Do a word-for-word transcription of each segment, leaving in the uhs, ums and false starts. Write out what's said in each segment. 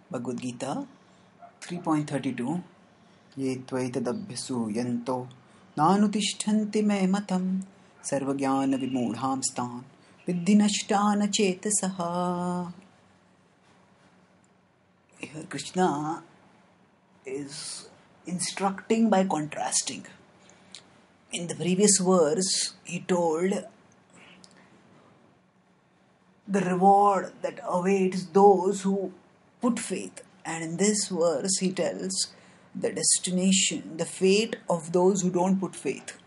Bhagavad Gita three point thirty-two Ye tvaitadabhyasu yanto nanutishtanti me matam sarvajnana vimudhamstan viddhinashtana chetasaha. Here Krishna is instructing by contrasting. In the previous verse, he told the reward that awaits those who put faith. And in this verse, he tells the destination, the fate of those who don't put faith.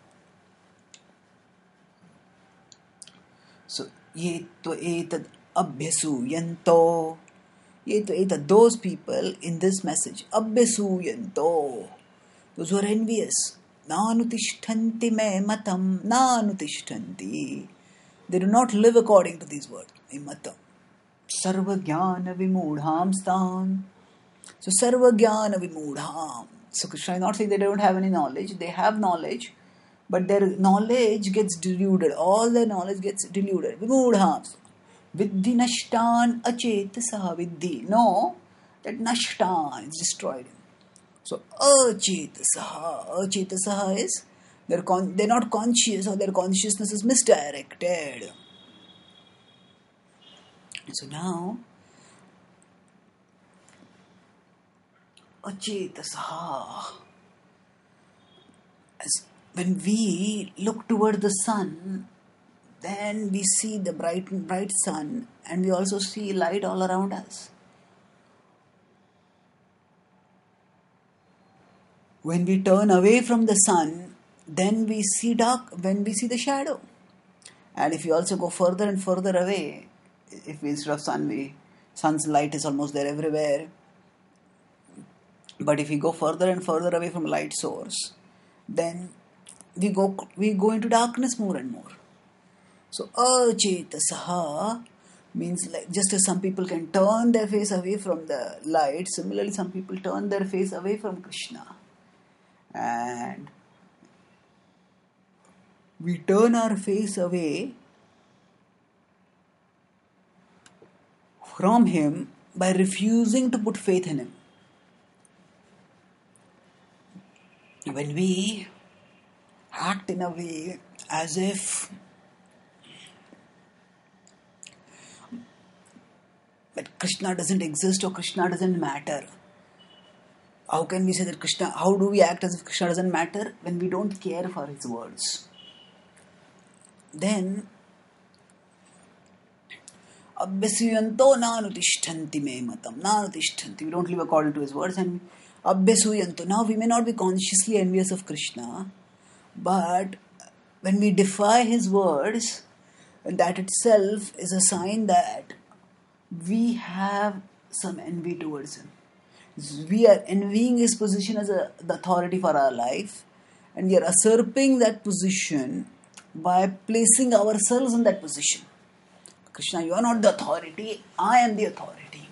So, ye to etad abhyasu yanto. Ye to etad, those people in this message, abhyasu yanto, those who are envious. Nanutishtanti me matam, nanutishtanti. They do not live according to these words. Matam. Sarva jnana vimudham stan. So sarva jnana vimudham. So Krishna is not saying they don't have any knowledge. They have knowledge, but their knowledge gets deluded. All their knowledge gets deluded. Vimudham. Viddhi nashtan achetasaha viddhi. No, that nashtan is destroyed. So achetasaha. Achetasaha is they're, con- they're not conscious, or their consciousness is misdirected. So now, achetasaha. As when we look toward the sun, then we see the bright, bright sun, and we also see light all around us. When we turn away from the sun, then we see dark, when we see the shadow. And if we also go further and further away, if we, instead of sun, we, sun's light is almost there everywhere. But if we go further and further away from light source, then we go we go into darkness more and more. So achetasaha means like just as some people can turn their face away from the light, similarly some people turn their face away from Krishna. And we turn our face away from him by refusing to put faith in him. When we act in a way as if that Krishna doesn't exist or Krishna doesn't matter, how can we say that Krishna, how do we act as if Krishna doesn't matter when we don't care for his words? Then Abhyasuyanto nanutishtanti me matam. Nanutishtanti. We don't live according to his words. And Abhyasuyanto. Now we may not be consciously envious of Krishna, but when we defy his words, that itself is a sign that we have some envy towards him. We are envying his position as a, the authority for our life, and we are usurping that position by placing ourselves in that position. Krishna, you are not the authority, I am the authority.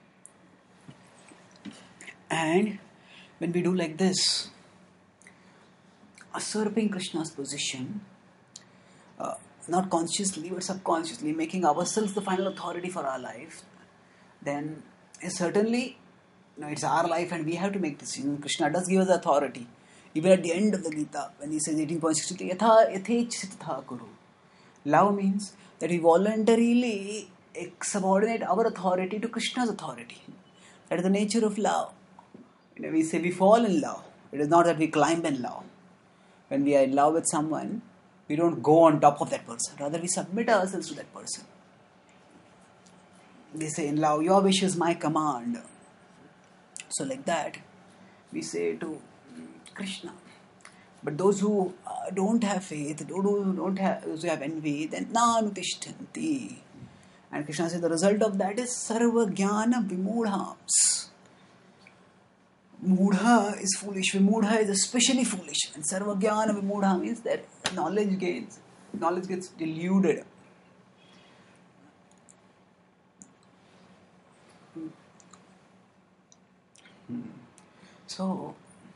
And when we do like this, usurping Krishna's position, uh, not consciously but subconsciously, making ourselves the final authority for our life, then certainly, you know, it's our life and we have to make decisions. Krishna does give us authority. Even at the end of the Gita, when he says eighteen point sixty-three, Yatha yathechitha kuru. Love means that we voluntarily subordinate our authority to Krishna's authority. That is the nature of love. You know, we say we fall in love. It is not that we climb in love. When we are in love with someone, we don't go on top of that person. Rather, we submit ourselves to that person. We say in love, your wish is my command. So like that, we say to Krishna. But those who uh, don't have faith, those who don't have, those who have envy, then nanutishtanti. And Krishna says the result of that is sarva jnana vimudhams. Mudha is foolish. Vimudha is especially foolish. And sarva jnana vimudha means that knowledge gains, knowledge gets deluded. So,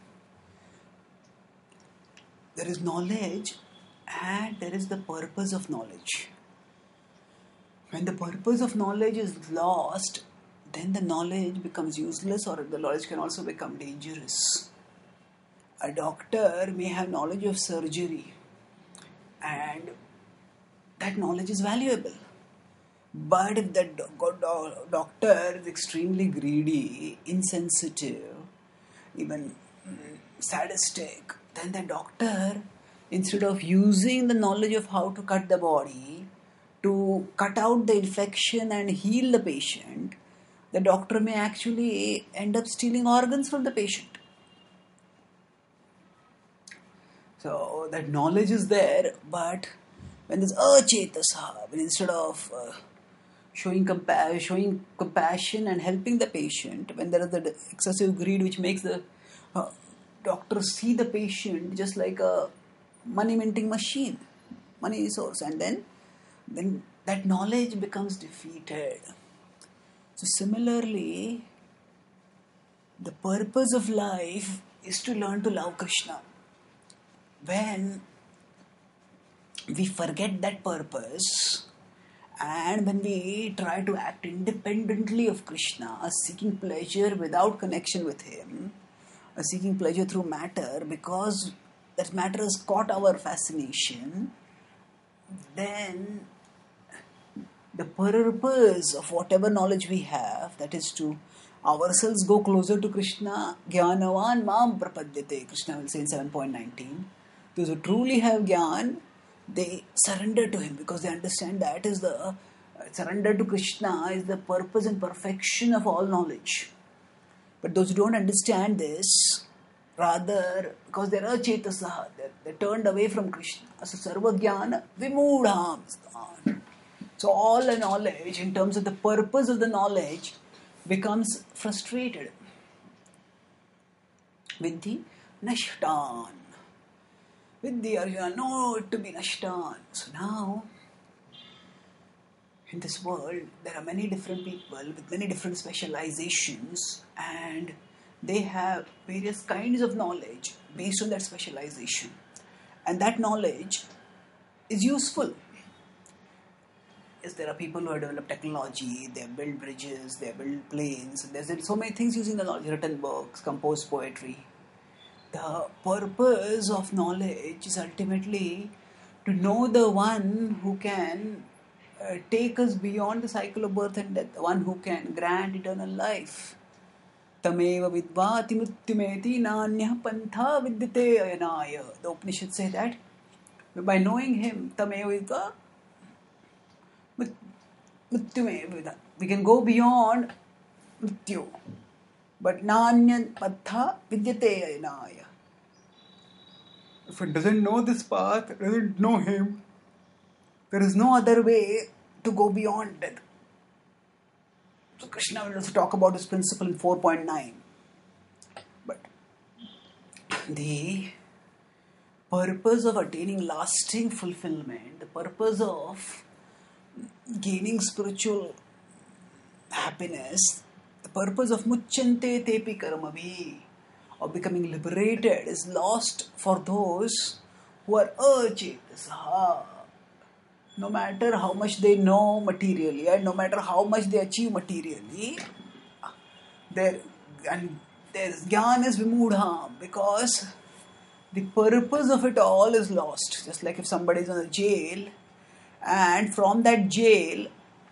there is knowledge and there is the purpose of knowledge. When the purpose of knowledge is lost, then the knowledge becomes useless, or the knowledge can also become dangerous. A doctor may have knowledge of surgery, and that knowledge is valuable. But if that do- doctor is extremely greedy, insensitive, even mm, sadistic, then the doctor, instead of using the knowledge of how to cut the body to cut out the infection and heal the patient, the doctor may actually end up stealing organs from the patient. So that knowledge is there, but when there's achetasa, when instead of uh, showing, compa- showing compassion and helping the patient, when there is the excessive greed which makes the uh, doctor see the patient just like a money minting machine, money source, and then, then that knowledge becomes defeated. So similarly, the purpose of life is to learn to love Krishna. When we forget that purpose, and when we try to act independently of Krishna, seeking pleasure without connection with him, seeking pleasure through matter because that matter has caught our fascination, then the purpose of whatever knowledge we have, that is to ourselves go closer to Krishna, Jnanavan Mam Prapadyate, Krishna will say in seven point nineteen. Those who truly have Jnana, they surrender to him because they understand that is the uh, surrender to Krishna is the purpose and perfection of all knowledge. But those who don't understand this, rather, because they are chetasaha, they're, they're turned away from Krishna. So sarva jnana vimudham. So all the knowledge, in terms of the purpose of the knowledge, becomes frustrated. Vidhi nashtan. Vidhi Arjuna, no, to be nashtan. So now, in this world, there are many different people with many different specializations, and they have various kinds of knowledge based on that specialization. And that knowledge is useful. Yes, there are people who have developed technology, they have built bridges, they have built planes, there's so many things using the knowledge, written books, composed poetry. The purpose of knowledge is ultimately to know the one who can uh, take us beyond the cycle of birth and death, the one who can grant eternal life. Tameva vidvati mrityumeti nanyah pantha vidyate ayanaya. The Upanishads say that by knowing him, tameva vidva mrityumeva, we can go beyond mrityu. But nanya pantha vidyate ayanaya. If it doesn't know this path, it doesn't know him, there is no other way to go beyond death. So Krishna will also talk about this principle in four point nine. But the purpose of attaining lasting fulfillment, the purpose of gaining spiritual happiness, the purpose of muchyante tepi karmavi, of becoming liberated, is lost for those who are achetasaha. No matter how much they know materially and no matter how much they achieve materially, their and their jnana is vimudham, because the purpose of it all is lost. Just like if somebody is in a jail, and from that jail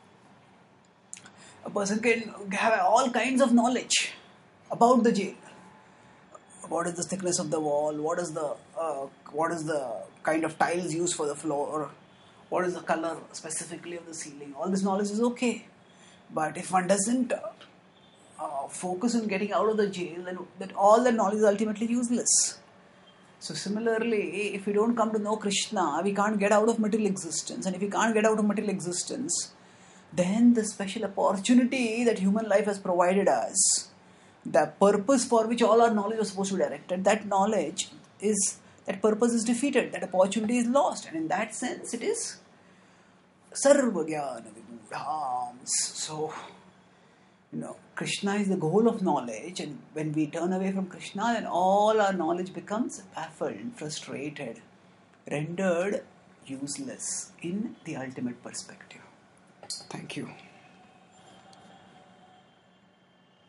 a person can have all kinds of knowledge about the jail. What is the thickness of the wall? What is the uh, what is the kind of tiles used for the floor? What is the color specifically of the ceiling? All this knowledge is okay, but if one doesn't uh, focus on getting out of the jail, then that all the knowledge is ultimately useless. So similarly, if we don't come to know Krishna, we can't get out of material existence, and if we can't get out of material existence, then the special opportunity that human life has provided us, the purpose for which all our knowledge was supposed to be directed, that knowledge is, that purpose is defeated, that opportunity is lost, and in that sense it is sarva jnana vimudham. So, you know, Krishna is the goal of knowledge, and when we turn away from Krishna, then all our knowledge becomes baffled, frustrated, rendered useless in the ultimate perspective. Thank you.